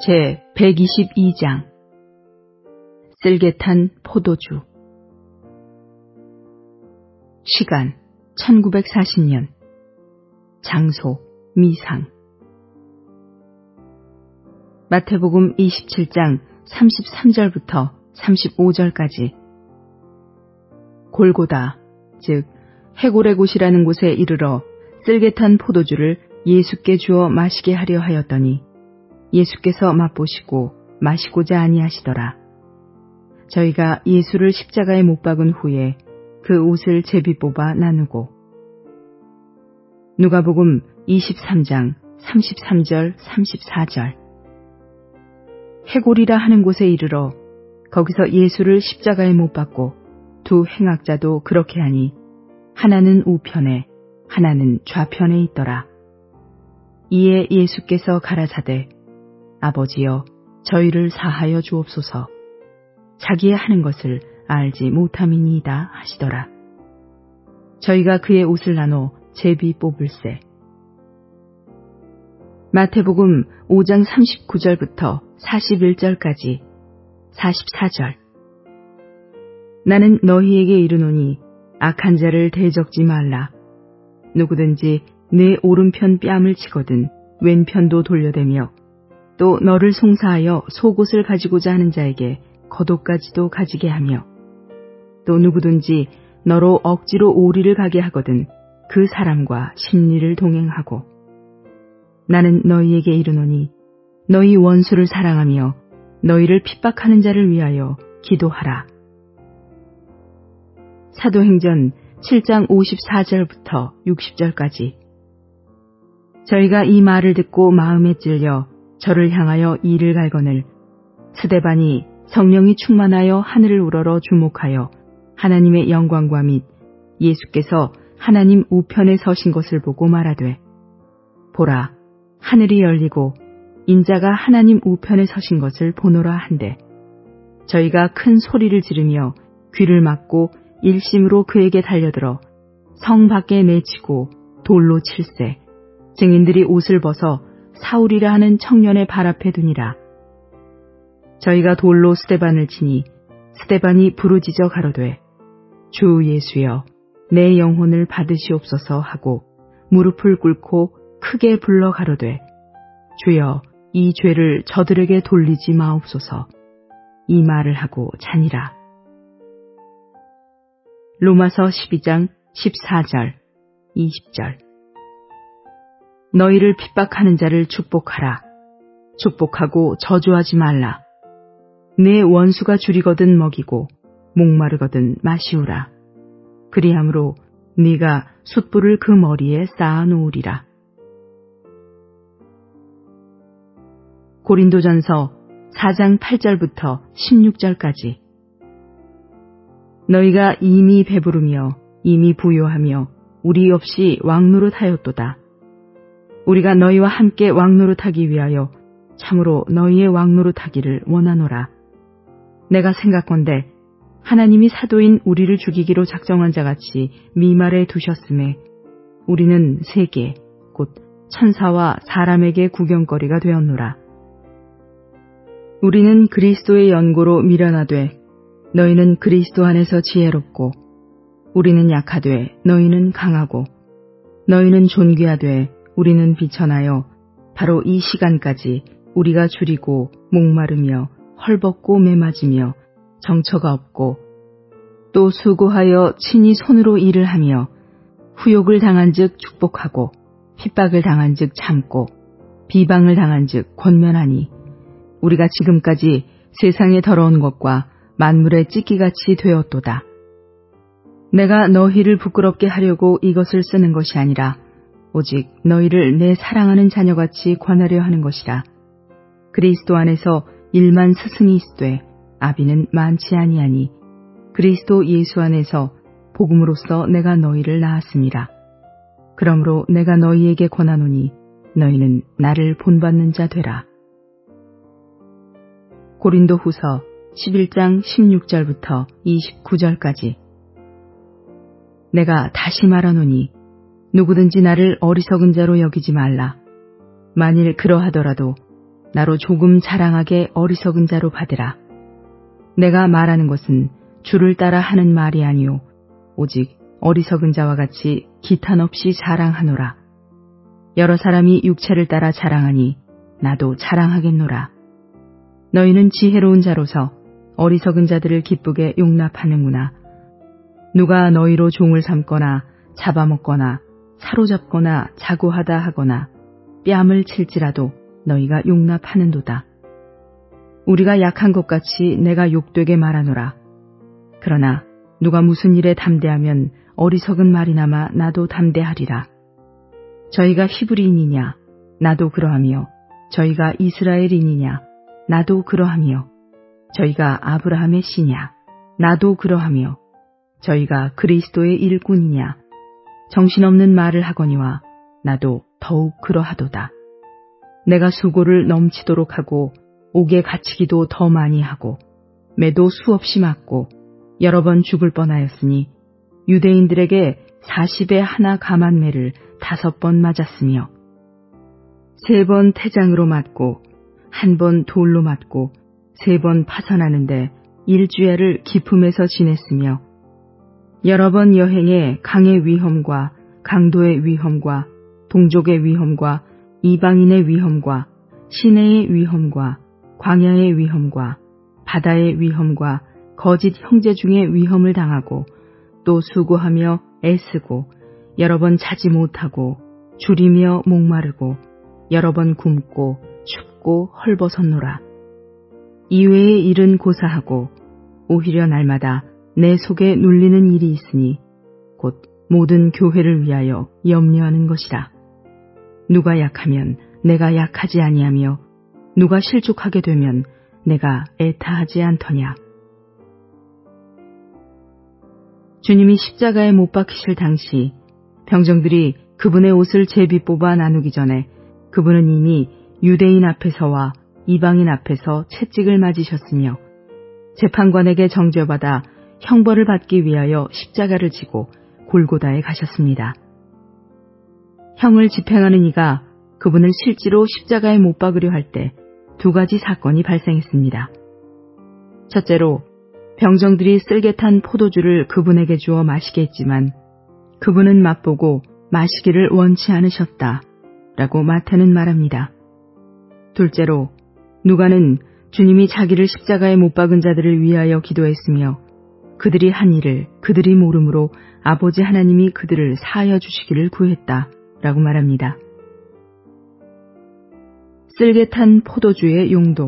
제 122장 쓸개탄 포도주. 시간 1940년. 장소 미상. 마태복음 27장 33절부터 35절까지. 골고다, 즉 해골의 곳이라는 곳에 이르러 쓸개탄 포도주를 예수께 주어 마시게 하려 하였더니 예수께서 맛보시고 마시고자 아니하시더라. 저희가 예수를 십자가에 못 박은 후에 그 옷을 제비 뽑아 나누고. 누가복음 23장 33절 34절. 해골이라 하는 곳에 이르러 거기서 예수를 십자가에 못 박고 두 행악자도 그렇게 하니 하나는 우편에 하나는 좌편에 있더라. 이에 예수께서 가라사대 아버지여 저희를 사하여 주옵소서. 자기의 하는 것을 알지 못함이니이다 하시더라. 저희가 그의 옷을 나눠 제비 뽑을세. 마태복음 5장 39절부터 41절까지. 44절. 나는 너희에게 이르노니 악한 자를 대적지 말라. 누구든지 내 오른편 뺨을 치거든 왼편도 돌려대며 또 너를 송사하여 속옷을 가지고자 하는 자에게 겉옷까지도 가지게 하며 또 누구든지 너로 억지로 오리를 가게 하거든 그 사람과 심리를 동행하고. 나는 너희에게 이르노니 너희 원수를 사랑하며 너희를 핍박하는 자를 위하여 기도하라. 사도행전 7장 54절부터 60절까지. 저희가 이 말을 듣고 마음에 찔려 저를 향하여 이를 갈거늘 스데반이 성령이 충만하여 하늘을 우러러 주목하여 하나님의 영광과 및 예수께서 하나님 우편에 서신 것을 보고 말하되 보라 하늘이 열리고 인자가 하나님 우편에 서신 것을 보노라 한데 저희가 큰 소리를 지르며 귀를 막고 일심으로 그에게 달려들어 성 밖에 내치고 돌로 칠세. 증인들이 옷을 벗어 사울이라 하는 청년의 발 앞에 두니라. 저희가 돌로 스데반을 치니 스데반이 부르짖어 가로되 주 예수여 내 영혼을 받으시옵소서 하고 무릎을 꿇고 크게 불러 가로되 주여 이 죄를 저들에게 돌리지 마옵소서. 이 말을 하고 자니라. 로마서 12장 14절 20절. 너희를 핍박하는 자를 축복하라. 축복하고 저주하지 말라. 내 원수가 줄이거든 먹이고 목마르거든 마시우라. 그리함으로 네가 숯불을 그 머리에 쌓아 놓으리라. 고린도전서 4장 8절부터 16절까지. 너희가 이미 배부르며 이미 부요하며 우리 없이 왕노릇하였도다. 우리가 너희와 함께 왕노릇하기 위하여 참으로 너희의 왕노릇하기를 원하노라. 내가 생각건대 하나님이 사도인 우리를 죽이기로 작정한 자같이 미말에 두셨음에 우리는 세계 곧 천사와 사람에게 구경거리가 되었노라. 우리는 그리스도의 연고로 미련하되 너희는 그리스도 안에서 지혜롭고 우리는 약하되 너희는 강하고 너희는 존귀하되 우리는 비천하여 바로 이 시간까지 우리가 줄이고 목마르며 헐벗고 매맞으며 정처가 없고 또 수고하여 친히 손으로 일을 하며 후욕을 당한즉 축복하고 핍박을 당한즉 참고 비방을 당한즉 권면하니 우리가 지금까지 세상의 더러운 것과 만물의 찢기같이 되었도다. 내가 너희를 부끄럽게 하려고 이것을 쓰는 것이 아니라 오직 너희를 내 사랑하는 자녀같이 권하려 하는 것이라. 그리스도 안에서 일만 스승이 있으되 아비는 많지 아니하니 그리스도 예수 안에서 복음으로써 내가 너희를 낳았음이라. 그러므로 내가 너희에게 권하노니 너희는 나를 본받는 자 되라. 고린도후서 11장 16절부터 29절까지. 내가 다시 말하노니 누구든지 나를 어리석은 자로 여기지 말라. 만일 그러하더라도 나로 조금 자랑하게 어리석은 자로 받으라. 내가 말하는 것은 주를 따라 하는 말이 아니요 오직 어리석은 자와 같이 기탄 없이 자랑하노라. 여러 사람이 육체를 따라 자랑하니 나도 자랑하겠노라. 너희는 지혜로운 자로서 어리석은 자들을 기쁘게 용납하는구나. 누가 너희로 종을 삼거나 잡아먹거나 사로잡거나 자고하다 하거나 뺨을 칠지라도 너희가 용납하는도다. 우리가 약한 것 같이 내가 욕되게 말하노라. 그러나 누가 무슨 일에 담대하면 어리석은 말이나마 나도 담대하리라. 저희가 히브리인이냐 나도 그러하며 저희가 이스라엘인이냐 나도 그러하며 저희가 아브라함의 씨냐 나도 그러하며 저희가 그리스도의 일꾼이냐 정신없는 말을 하거니와 나도 더욱 그러하도다. 내가 수고를 넘치도록 하고 옥에 갇히기도 더 많이 하고 매도 수없이 맞고 여러 번 죽을 뻔하였으니 유대인들에게 40에 하나 감한 매를 5번 맞았으며 3번 태장으로 맞고 1번 돌로 맞고 3번 파선하는데 1주야를 기품에서 지냈으며 여러 번 여행에 강의 위험과 강도의 위험과 동족의 위험과 이방인의 위험과 시내의 위험과 광야의 위험과 바다의 위험과 거짓 형제 중에 위험을 당하고 또 수고하며 애쓰고 여러 번 자지 못하고 줄이며 목마르고 여러 번 굶고 춥고 헐벗었노라. 이외의 일은 고사하고 오히려 날마다 내 속에 눌리는 일이 있으니 곧 모든 교회를 위하여 염려하는 것이라. 누가 약하면 내가 약하지 아니하며 누가 실족하게 되면 내가 애타하지 않더냐. 주님이 십자가에 못 박히실 당시 병정들이 그분의 옷을 제비 뽑아 나누기 전에 그분은 이미 유대인 앞에서와 이방인 앞에서 채찍을 맞으셨으며 재판관에게 정죄받아 형벌을 받기 위하여 십자가를 지고 골고다에 가셨습니다. 형을 집행하는 이가 그분을 실제로 십자가에 못 박으려 할 때 2가지 사건이 발생했습니다. 첫째로 병정들이 쓸개탄 포도주를 그분에게 주어 마시게 했지만 그분은 맛보고 마시기를 원치 않으셨다 라고 마태는 말합니다. 둘째로 누가는 주님이 자기를 십자가에 못 박은 자들을 위하여 기도했으며 그들이 한 일을 그들이 모름으로 아버지 하나님이 그들을 사하여 주시기를 구했다 라고 말합니다. 쓸개탄 포도주의 용도.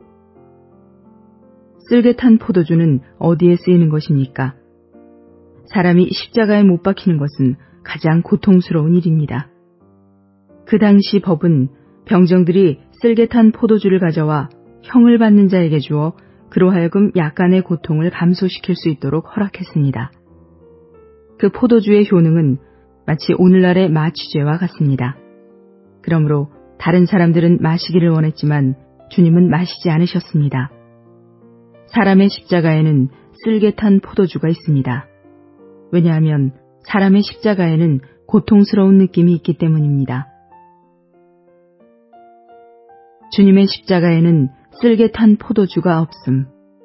쓸개탄 포도주는 어디에 쓰이는 것입니까? 사람이 십자가에 못 박히는 것은 가장 고통스러운 일입니다. 그 당시 법은 병정들이 쓸개탄 포도주를 가져와 형을 받는 자에게 주어 그로 하여금 약간의 고통을 감소시킬 수 있도록 허락했습니다. 그 포도주의 효능은 마치 오늘날의 마취제와 같습니다. 그러므로 다른 사람들은 마시기를 원했지만 주님은 마시지 않으셨습니다. 사람의 십자가에는 쓸개탄 포도주가 있습니다. 왜냐하면 사람의 십자가에는 고통스러운 느낌이 있기 때문입니다. 주님의 십자가에는 쓸개탄 포도주가 없음.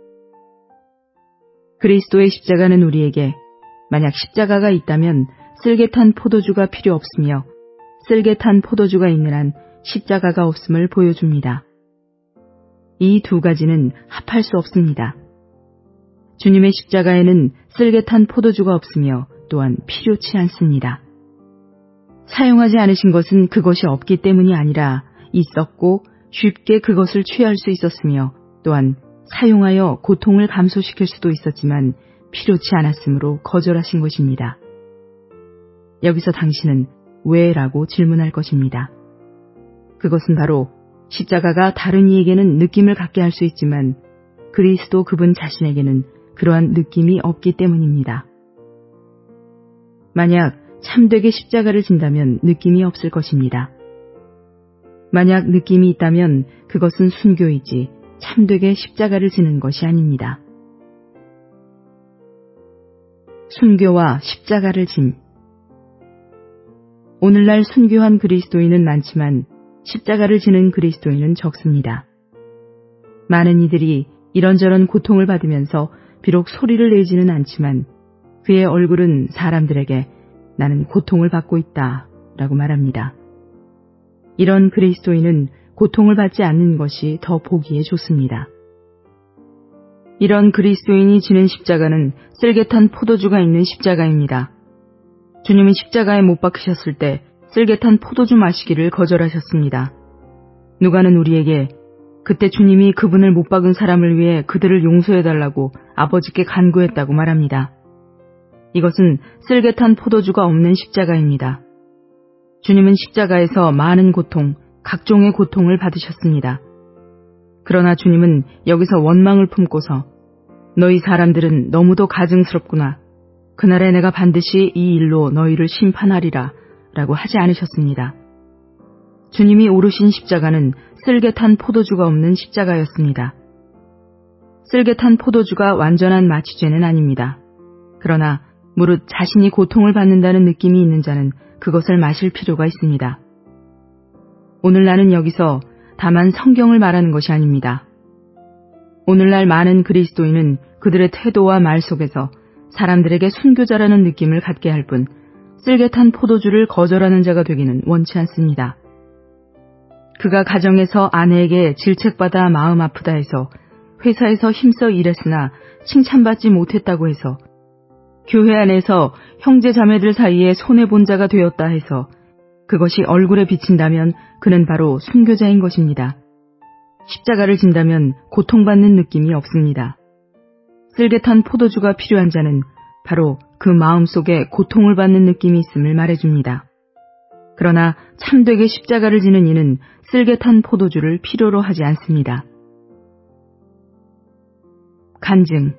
그리스도의 십자가는 우리에게 만약 십자가가 있다면 쓸개탄 포도주가 필요 없으며 쓸개탄 포도주가 있는 한 십자가가 없음을 보여줍니다. 이 2가지는 합할 수 없습니다. 주님의 십자가에는 쓸개탄 포도주가 없으며 또한 필요치 않습니다. 사용하지 않으신 것은 그것이 없기 때문이 아니라 있었고 쉽게 그것을 취할 수 있었으며 또한 사용하여 고통을 감소시킬 수도 있었지만 필요치 않았으므로 거절하신 것입니다. 여기서 당신은 왜? 라고 질문할 것입니다. 그것은 바로 십자가가 다른 이에게는 느낌을 갖게 할 수 있지만 그리스도 그분 자신에게는 그러한 느낌이 없기 때문입니다. 만약 참되게 십자가를 진다면 느낌이 없을 것입니다. 만약 느낌이 있다면 그것은 순교이지 참되게 십자가를 지는 것이 아닙니다. 순교와 십자가를 짐. 오늘날 순교한 그리스도인은 많지만 십자가를 지는 그리스도인은 적습니다. 많은 이들이 이런저런 고통을 받으면서 비록 소리를 내지는 않지만 그의 얼굴은 사람들에게 나는 고통을 받고 있다 라고 말합니다. 이런 그리스도인은 고통을 받지 않는 것이 더 보기에 좋습니다. 이런 그리스도인이 지는 십자가는 쓸개탄 포도주가 있는 십자가입니다. 주님은 십자가에 못 박히셨을 때 쓸개탄 포도주 마시기를 거절하셨습니다. 누가는 우리에게 그때 주님이 그분을 못 박은 사람을 위해 그들을 용서해달라고 아버지께 간구했다고 말합니다. 이것은 쓸개탄 포도주가 없는 십자가입니다. 주님은 십자가에서 많은 고통, 각종의 고통을 받으셨습니다. 그러나 주님은 여기서 원망을 품고서 너희 사람들은 너무도 가증스럽구나. 그날에 내가 반드시 이 일로 너희를 심판하리라 라고 하지 않으셨습니다. 주님이 오르신 십자가는 쓸개탄 포도주가 없는 십자가였습니다. 쓸개탄 포도주가 완전한 마취제는 아닙니다. 그러나 무릇 자신이 고통을 받는다는 느낌이 있는 자는 그것을 마실 필요가 있습니다. 오늘 나는 여기서 다만 성경을 말하는 것이 아닙니다. 오늘날 많은 그리스도인은 그들의 태도와 말 속에서 사람들에게 순교자라는 느낌을 갖게 할 뿐 쓸개탄 포도주를 거절하는 자가 되기는 원치 않습니다. 그가 가정에서 아내에게 질책받아 마음 아프다 해서 회사에서 힘써 일했으나 칭찬받지 못했다고 해서 교회 안에서 형제 자매들 사이에 손해본 자가 되었다 해서 그것이 얼굴에 비친다면 그는 바로 순교자인 것입니다. 십자가를 진다면 고통받는 느낌이 없습니다. 쓸개탄 포도주가 필요한 자는 바로 그 마음속에 고통을 받는 느낌이 있음을 말해줍니다. 그러나 참되게 십자가를 지는 이는 쓸개탄 포도주를 필요로 하지 않습니다. 간증.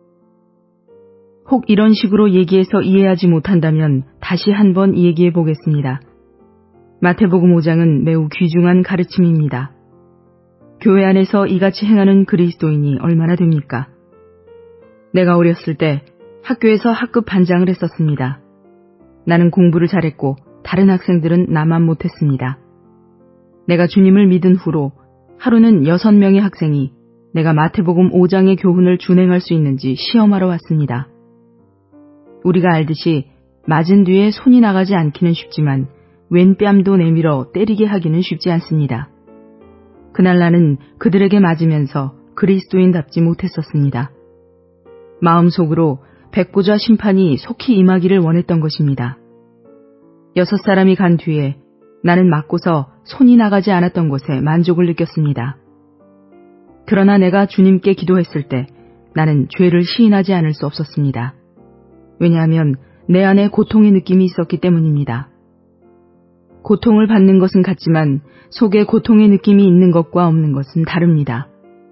혹 이런 식으로 얘기해서 이해하지 못한다면 다시 한번 얘기해 보겠습니다. 마태복음 5장은 매우 귀중한 가르침입니다. 교회 안에서 이같이 행하는 그리스도인이 얼마나 됩니까? 내가 어렸을 때 학교에서 학급 반장을 했었습니다. 나는 공부를 잘했고 다른 학생들은 나만 못했습니다. 내가 주님을 믿은 후로 하루는 6명의 학생이 내가 마태복음 5장의 교훈을 준행할 수 있는지 시험하러 왔습니다. 우리가 알듯이 맞은 뒤에 손이 나가지 않기는 쉽지만 왼 뺨도 내밀어 때리게 하기는 쉽지 않습니다. 그날 나는 그들에게 맞으면서 그리스도인답지 못했었습니다. 마음속으로 백보자 심판이 속히 임하기를 원했던 것입니다. 6사람이 간 뒤에 나는 맞고서 손이 나가지 않았던 것에 만족을 느꼈습니다. 그러나 내가 주님께 기도했을 때 나는 죄를 시인하지 않을 수 없었습니다. 왜냐하면 내 안에 고통의 느낌이 있었기 때문입니다. 고통을 받는 것은 같지만 속에 고통의 느낌이 있는 것과 없는 것은 다릅니다.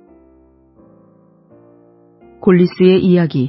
골리스의 이야기.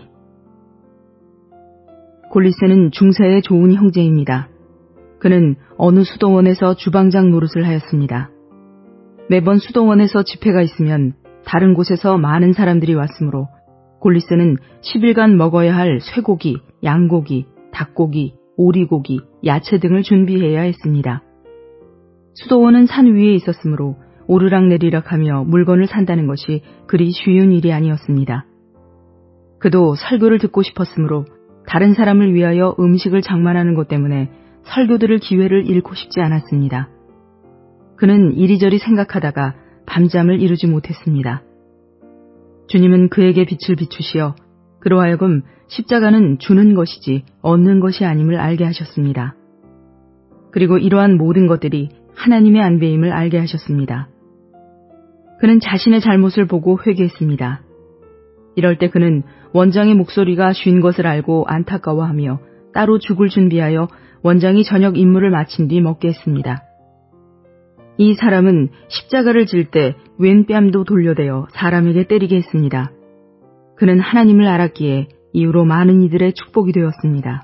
골리스는 중세의 좋은 형제입니다. 그는 어느 수도원에서 주방장 노릇을 하였습니다. 매번 수도원에서 집회가 있으면 다른 곳에서 많은 사람들이 왔으므로 골리스는 10일간 먹어야 할 쇠고기, 양고기, 닭고기, 오리고기, 야채 등을 준비해야 했습니다. 수도원은 산 위에 있었으므로 오르락내리락하며 물건을 산다는 것이 그리 쉬운 일이 아니었습니다. 그도 설교를 듣고 싶었으므로 다른 사람을 위하여 음식을 장만하는 것 때문에 설교 들을 기회를 잃고 싶지 않았습니다. 그는 이리저리 생각하다가 밤잠을 이루지 못했습니다. 주님은 그에게 빛을 비추시어 그로 하여금 십자가는 주는 것이지 얻는 것이 아님을 알게 하셨습니다. 그리고 이러한 모든 것들이 하나님의 안배임을 알게 하셨습니다. 그는 자신의 잘못을 보고 회개했습니다. 이럴 때 그는 원장의 목소리가 쉰 것을 알고 안타까워하며 따로 죽을 준비하여 원장이 저녁 임무를 마친 뒤 먹게 했습니다. 이 사람은 십자가를 질 때 왼 뺨도 돌려대어 사람에게 때리게 했습니다. 그는 하나님을 알았기에 이후로 많은 이들의 축복이 되었습니다.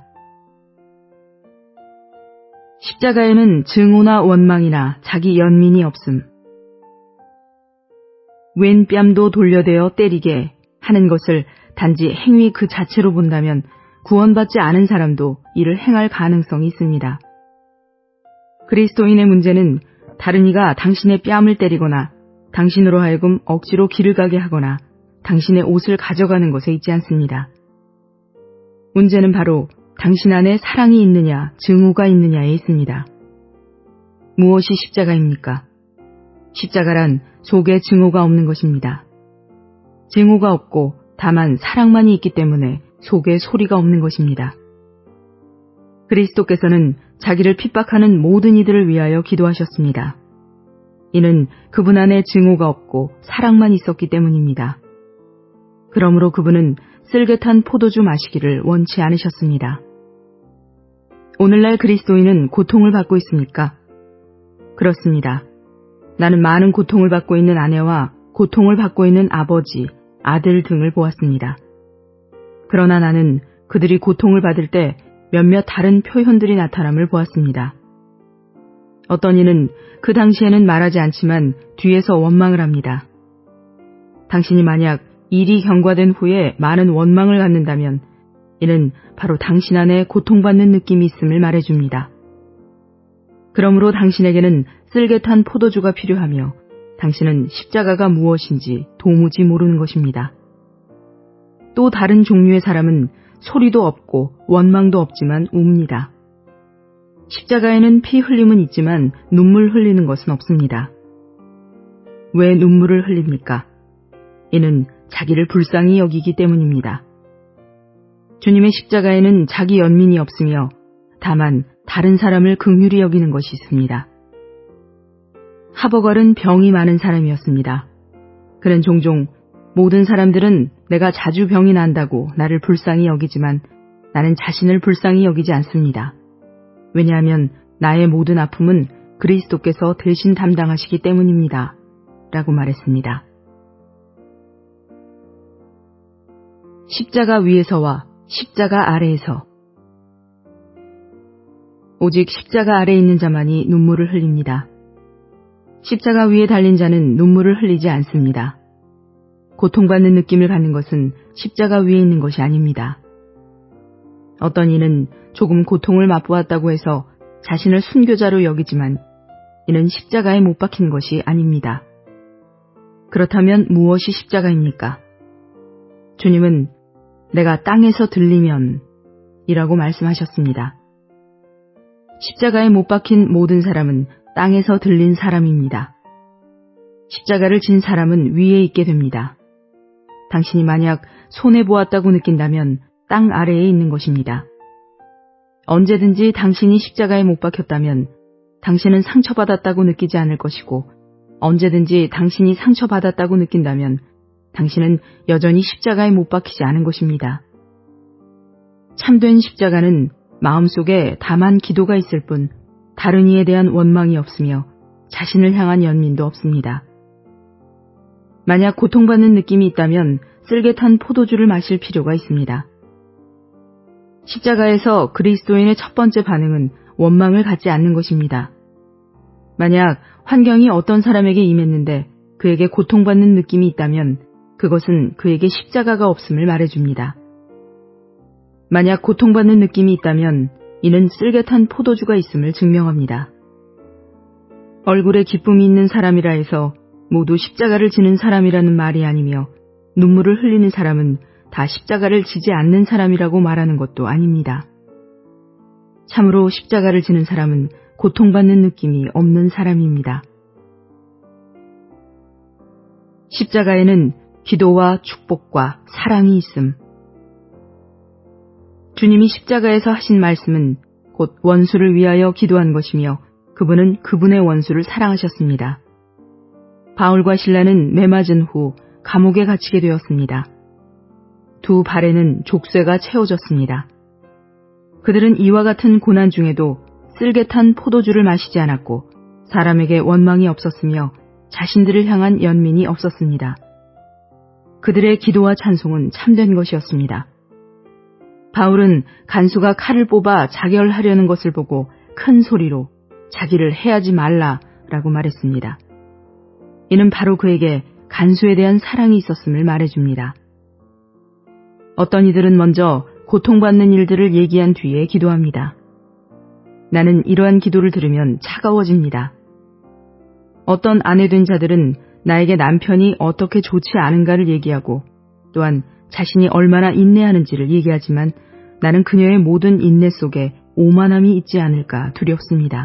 십자가에는 증오나 원망이나 자기 연민이 없음. 왼 뺨도 돌려대어 때리게 하는 것을 단지 행위 그 자체로 본다면 구원받지 않은 사람도 이를 행할 가능성이 있습니다. 그리스도인의 문제는 다른 이가 당신의 뺨을 때리거나 당신으로 하여금 억지로 길을 가게 하거나 당신의 옷을 가져가는 것에 있지 않습니다. 문제는 바로 당신 안에 사랑이 있느냐, 증오가 있느냐에 있습니다. 무엇이 십자가입니까? 십자가란 속에 증오가 없는 것입니다. 증오가 없고 다만 사랑만이 있기 때문에 속에 소리가 없는 것입니다. 그리스도께서는 자기를 핍박하는 모든 이들을 위하여 기도하셨습니다. 이는 그분 안에 증오가 없고 사랑만 있었기 때문입니다. 그러므로 그분은 쓸개탄 포도주 마시기를 원치 않으셨습니다. 오늘날 그리스도인은 고통을 받고 있습니까? 그렇습니다. 나는 많은 고통을 받고 있는 아내와 고통을 받고 있는 아버지, 아들 등을 보았습니다. 그러나 나는 그들이 고통을 받을 때 몇몇 다른 표현들이 나타남을 보았습니다. 어떤 이는 그 당시에는 말하지 않지만 뒤에서 원망을 합니다. 당신이 만약 일이 경과된 후에 많은 원망을 갖는다면 이는 바로 당신 안에 고통받는 느낌이 있음을 말해줍니다. 그러므로 당신에게는 쓸개탄 포도주가 필요하며 당신은 십자가가 무엇인지 도무지 모르는 것입니다. 또 다른 종류의 사람은 소리도 없고 원망도 없지만 웁니다. 십자가에는 피 흘림은 있지만 눈물 흘리는 것은 없습니다. 왜 눈물을 흘립니까? 이는 자기를 불쌍히 여기기 때문입니다. 주님의 십자가에는 자기 연민이 없으며 다만 다른 사람을 긍휼히 여기는 것이 있습니다. 하버걸은 병이 많은 사람이었습니다. 그는 종종 모든 사람들은 내가 자주 병이 난다고 나를 불쌍히 여기지만 나는 자신을 불쌍히 여기지 않습니다. 왜냐하면 나의 모든 아픔은 그리스도께서 대신 담당하시기 때문입니다. 라고 말했습니다. 십자가 위에서와 십자가 아래에서 오직 십자가 아래에 있는 자만이 눈물을 흘립니다. 십자가 위에 달린 자는 눈물을 흘리지 않습니다. 고통받는 느낌을 갖는 것은 십자가 위에 있는 것이 아닙니다. 어떤 이는 조금 고통을 맛보았다고 해서 자신을 순교자로 여기지만 이는 십자가에 못 박힌 것이 아닙니다. 그렇다면 무엇이 십자가입니까? 주님은 내가 땅에서 들리면 이라고 말씀하셨습니다. 십자가에 못 박힌 모든 사람은 땅에서 들린 사람입니다. 십자가를 진 사람은 위에 있게 됩니다. 당신이 만약 손해보았다고 느낀다면 땅 아래에 있는 것입니다. 언제든지 당신이 십자가에 못 박혔다면 당신은 상처받았다고 느끼지 않을 것이고 언제든지 당신이 상처받았다고 느낀다면 당신은 여전히 십자가에 못 박히지 않은 것입니다. 참된 십자가는 마음속에 다만 기도가 있을 뿐 다른 이에 대한 원망이 없으며 자신을 향한 연민도 없습니다. 만약 고통받는 느낌이 있다면 쓸개탄 포도주를 마실 필요가 있습니다. 십자가에서 그리스도인의 첫 번째 반응은 원망을 갖지 않는 것입니다. 만약 환경이 어떤 사람에게 임했는데 그에게 고통받는 느낌이 있다면 그것은 그에게 십자가가 없음을 말해줍니다. 만약 고통받는 느낌이 있다면 이는 쓸개탄 포도주가 있음을 증명합니다. 얼굴에 기쁨이 있는 사람이라 해서 모두 십자가를 지는 사람이라는 말이 아니며 눈물을 흘리는 사람은 다 십자가를 지지 않는 사람이라고 말하는 것도 아닙니다. 참으로 십자가를 지는 사람은 고통받는 느낌이 없는 사람입니다. 십자가에는 기도와 축복과 사랑이 있음. 주님이 십자가에서 하신 말씀은 곧 원수를 위하여 기도한 것이며 그분은 그분의 원수를 사랑하셨습니다. 바울과 실라는 매맞은 후 감옥에 갇히게 되었습니다. 두 발에는 족쇄가 채워졌습니다. 그들은 이와 같은 고난 중에도 쓸개탄 포도주를 마시지 않았고 사람에게 원망이 없었으며 자신들을 향한 연민이 없었습니다. 그들의 기도와 찬송은 참된 것이었습니다. 바울은 간수가 칼을 뽑아 자결하려는 것을 보고 큰 소리로 자기를 해하지 말라라고 말했습니다. 이는 바로 그에게 간수에 대한 사랑이 있었음을 말해줍니다. 어떤 이들은 먼저 고통받는 일들을 얘기한 뒤에 기도합니다. 나는 이러한 기도를 들으면 차가워집니다. 어떤 아내된 자들은 나에게 남편이 어떻게 좋지 않은가를 얘기하고 또한 자신이 얼마나 인내하는지를 얘기하지만 나는 그녀의 모든 인내 속에 오만함이 있지 않을까 두렵습니다.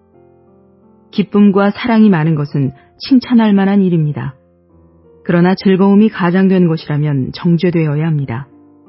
기쁨과 사랑이 많은 것은 칭찬할 만한 일입니다. 그러나 즐거움이 가장된 것이라면 정죄되어야 합니다.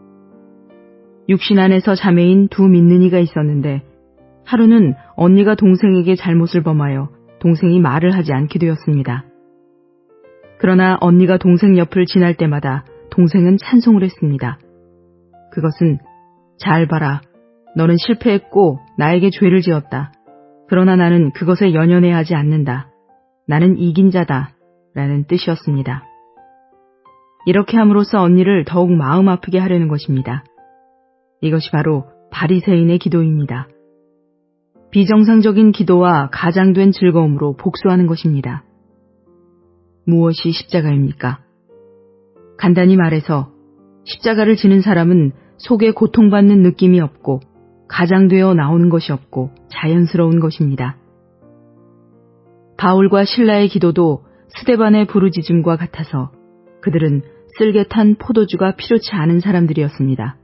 육신 안에서 자매인 두 믿는 이가 있었는데 하루는 언니가 동생에게 잘못을 범하여 동생이 말을 하지 않게 되었습니다. 그러나 언니가 동생 옆을 지날 때마다 동생은 찬송을 했습니다. 그것은 잘 봐라. 너는 실패했고 나에게 죄를 지었다. 그러나 나는 그것에 연연해 하지 않는다. 나는 이긴 자다. 라는 뜻이었습니다. 이렇게 함으로써 언니를 더욱 마음 아프게 하려는 것입니다. 이것이 바로 바리새인의 기도입니다. 비정상적인 기도와 가장된 즐거움으로 복수하는 것입니다. 무엇이 십자가입니까? 간단히 말해서 십자가를 지는 사람은 속에 고통받는 느낌이 없고 가장되어 나오는 것이 없고 자연스러운 것입니다. 바울과 실라의 기도도 스데반의 부르짖음과 같아서 그들은 쓸개탄 포도주가 필요치 않은 사람들이었습니다.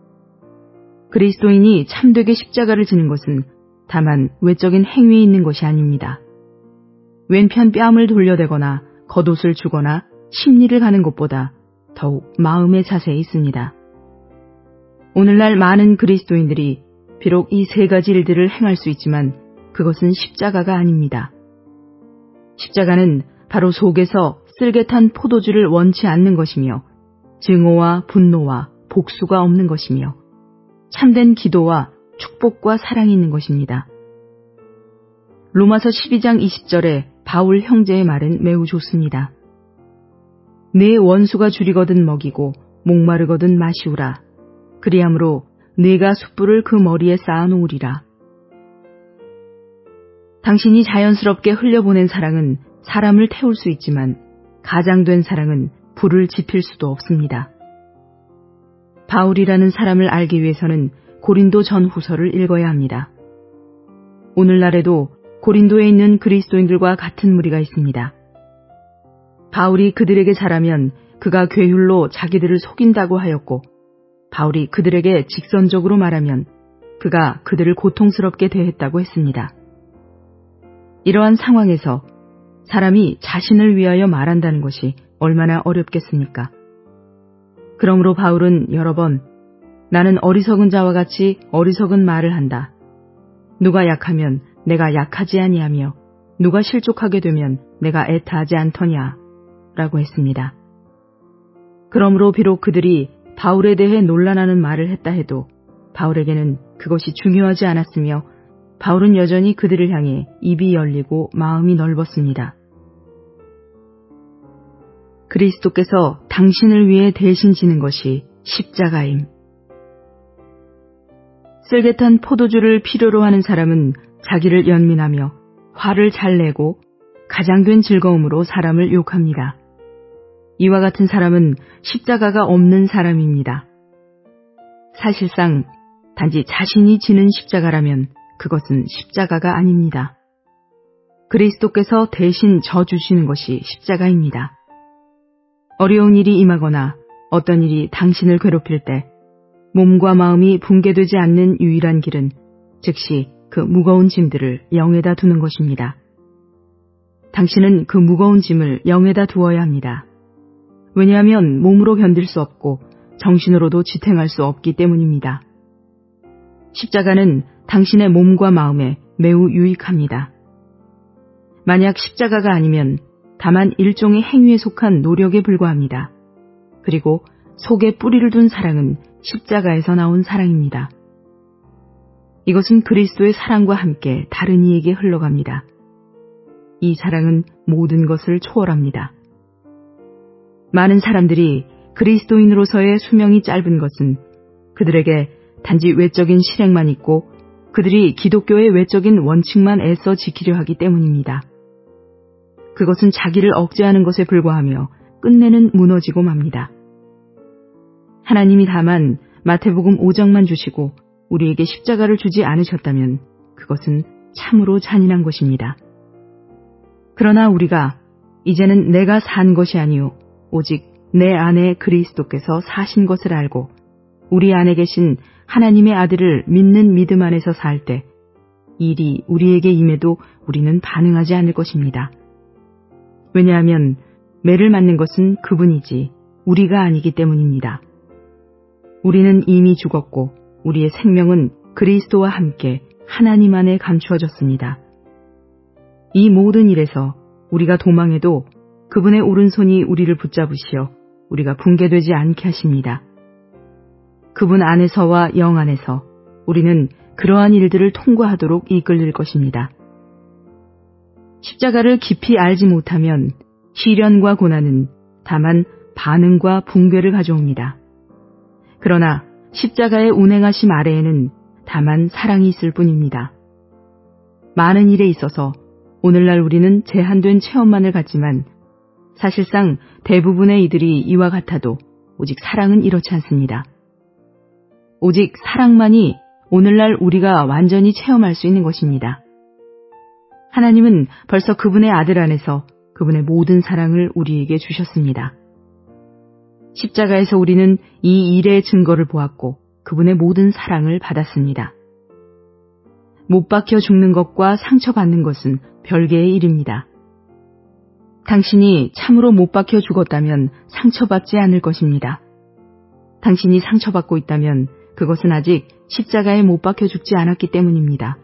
그리스도인이 참되게 십자가를 지는 것은 다만 외적인 행위에 있는 것이 아닙니다. 왼편 뺨을 돌려대거나 겉옷을 주거나 심리를 가는 것보다 더욱 마음의 자세에 있습니다. 오늘날 많은 그리스도인들이 비록 이 세 가지 일들을 행할 수 있지만 그것은 십자가가 아닙니다. 십자가는 바로 속에서 쓸개탄 포도주를 원치 않는 것이며 증오와 분노와 복수가 없는 것이며 참된 기도와 축복과 사랑이 있는 것입니다. 로마서 12장 20절에 바울 형제의 말은 매우 좋습니다. 내 원수가 줄이거든 먹이고 목마르거든 마시우라. 그리함으로 내가 숯불을 그 머리에 쌓아놓으리라. 당신이 자연스럽게 흘려보낸 사랑은 사람을 태울 수 있지만 가장된 사랑은 불을 지필 수도 없습니다. 바울이라는 사람을 알기 위해서는 고린도 전후서를 읽어야 합니다. 오늘날에도 고린도에 있는 그리스도인들과 같은 무리가 있습니다. 바울이 그들에게 잘하면 그가 괴휼로 자기들을 속인다고 하였고 바울이 그들에게 직선적으로 말하면 그가 그들을 고통스럽게 대했다고 했습니다. 이러한 상황에서 사람이 자신을 위하여 말한다는 것이 얼마나 어렵겠습니까? 그러므로 바울은 여러 번 나는 어리석은 자와 같이 어리석은 말을 한다. 누가 약하면 내가 약하지 아니하며 누가 실족하게 되면 내가 애타하지 않더냐 라고 했습니다. 그러므로 비록 그들이 바울에 대해 논란하는 말을 했다 해도 바울에게는 그것이 중요하지 않았으며 바울은 여전히 그들을 향해 입이 열리고 마음이 넓었습니다. 그리스도께서 당신을 위해 대신 지는 것이 십자가임. 쓸개탄 포도주를 필요로 하는 사람은 자기를 연민하며 화를 잘 내고 가장된 즐거움으로 사람을 욕합니다. 이와 같은 사람은 십자가가 없는 사람입니다. 사실상 단지 자신이 지는 십자가라면 그것은 십자가가 아닙니다. 그리스도께서 대신 져주시는 것이 십자가입니다. 어려운 일이 임하거나 어떤 일이 당신을 괴롭힐 때 몸과 마음이 붕괴되지 않는 유일한 길은 즉시 그 무거운 짐들을 영에다 두는 것입니다. 당신은 그 무거운 짐을 영에다 두어야 합니다. 왜냐하면 몸으로 견딜 수 없고 정신으로도 지탱할 수 없기 때문입니다. 십자가는 당신의 몸과 마음에 매우 유익합니다. 만약 십자가가 아니면 다만 일종의 행위에 속한 노력에 불과합니다. 그리고 속에 뿌리를 둔 사랑은 십자가에서 나온 사랑입니다. 이것은 그리스도의 사랑과 함께 다른 이에게 흘러갑니다. 이 사랑은 모든 것을 초월합니다. 많은 사람들이 그리스도인으로서의 수명이 짧은 것은 그들에게 단지 외적인 실행만 있고 그들이 기독교의 외적인 원칙만 애써 지키려 하기 때문입니다. 그것은 자기를 억제하는 것에 불과하며 끝내는 무너지고 맙니다. 하나님이 다만 마태복음 5장만 주시고 우리에게 십자가를 주지 않으셨다면 그것은 참으로 잔인한 것입니다. 그러나 우리가 이제는 내가 산 것이 아니요 오직 내 안에 그리스도께서 사신 것을 알고 우리 안에 계신 하나님의 아들을 믿는 믿음 안에서 살 때 일이 우리에게 임해도 우리는 반응하지 않을 것입니다. 왜냐하면 매를 맞는 것은 그분이지 우리가 아니기 때문입니다. 우리는 이미 죽었고 우리의 생명은 그리스도와 함께 하나님 안에 감추어졌습니다. 이 모든 일에서 우리가 도망해도 그분의 오른손이 우리를 붙잡으시어 우리가 붕괴되지 않게 하십니다. 그분 안에서와 영 안에서 우리는 그러한 일들을 통과하도록 이끌릴 것입니다. 십자가를 깊이 알지 못하면 시련과 고난은 다만 반응과 붕괴를 가져옵니다. 그러나 십자가의 운행하심 아래에는 다만 사랑이 있을 뿐입니다. 많은 일에 있어서 오늘날 우리는 제한된 체험만을 갖지만 사실상 대부분의 이들이 이와 같아도 오직 사랑은 이렇지 않습니다. 오직 사랑만이 오늘날 우리가 완전히 체험할 수 있는 것입니다. 하나님은 벌써 그분의 아들 안에서 그분의 모든 사랑을 우리에게 주셨습니다. 십자가에서 우리는 이 일의 증거를 보았고 그분의 모든 사랑을 받았습니다. 못 박혀 죽는 것과 상처받는 것은 별개의 일입니다. 당신이 참으로 못 박혀 죽었다면 상처받지 않을 것입니다. 당신이 상처받고 있다면 그것은 아직 십자가에 못 박혀 죽지 않았기 때문입니다.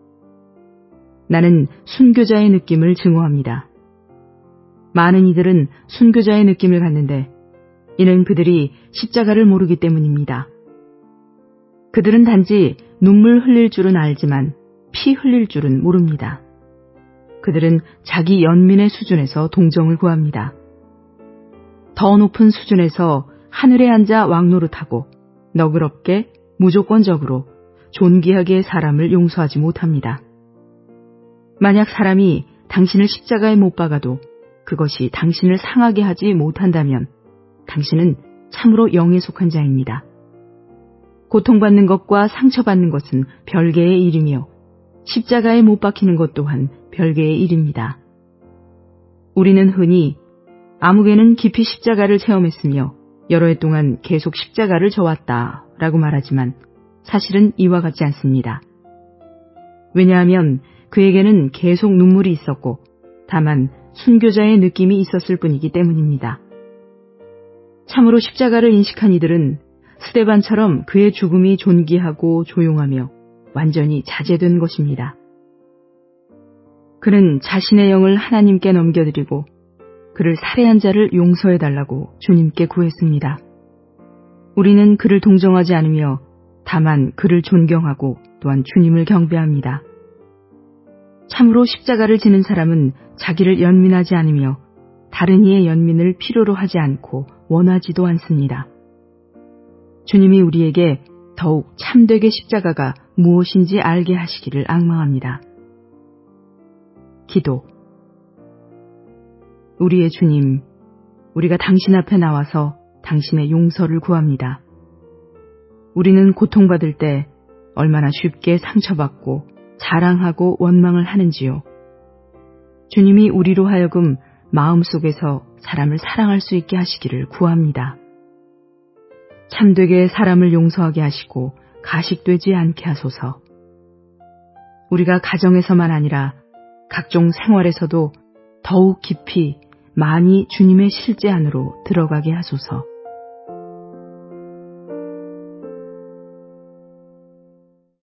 나는 순교자의 느낌을 증오합니다. 많은 이들은 순교자의 느낌을 갖는데 이는 그들이 십자가를 모르기 때문입니다. 그들은 단지 눈물 흘릴 줄은 알지만 피 흘릴 줄은 모릅니다. 그들은 자기 연민의 수준에서 동정을 구합니다. 더 높은 수준에서 하늘에 앉아 왕노릇하고 너그럽게 무조건적으로 존귀하게 사람을 용서하지 못합니다. 만약 사람이 당신을 십자가에 못 박아도 그것이 당신을 상하게 하지 못한다면 당신은 참으로 영에 속한 자입니다. 고통받는 것과 상처받는 것은 별개의 일이며 십자가에 못 박히는 것 또한 별개의 일입니다. 우리는 흔히 아무개는 깊이 십자가를 체험했으며 여러 해 동안 계속 십자가를 져왔다 라고 말하지만 사실은 이와 같지 않습니다. 왜냐하면 그에게는 계속 눈물이 있었고 다만 순교자의 느낌이 있었을 뿐이기 때문입니다. 참으로 십자가를 인식한 이들은 스데반처럼 그의 죽음이 존귀하고 조용하며 완전히 자제된 것입니다. 그는 자신의 영을 하나님께 넘겨드리고 그를 살해한 자를 용서해달라고 주님께 구했습니다. 우리는 그를 동정하지 않으며 다만 그를 존경하고 또한 주님을 경배합니다. 참으로 십자가를 지는 사람은 자기를 연민하지 않으며 다른 이의 연민을 필요로 하지 않고 원하지도 않습니다. 주님이 우리에게 더욱 참되게 십자가가 무엇인지 알게 하시기를 앙망합니다. 기도. 우리의 주님, 우리가 당신 앞에 나와서 당신의 용서를 구합니다. 우리는 고통받을 때 얼마나 쉽게 상처받고 자랑하고 원망을 하는지요. 주님이 우리로 하여금 마음속에서 사람을 사랑할 수 있게 하시기를 구합니다. 참되게 사람을 용서하게 하시고 가식되지 않게 하소서. 우리가 가정에서만 아니라 각종 생활에서도 더욱 깊이 많이 주님의 실제 안으로 들어가게 하소서.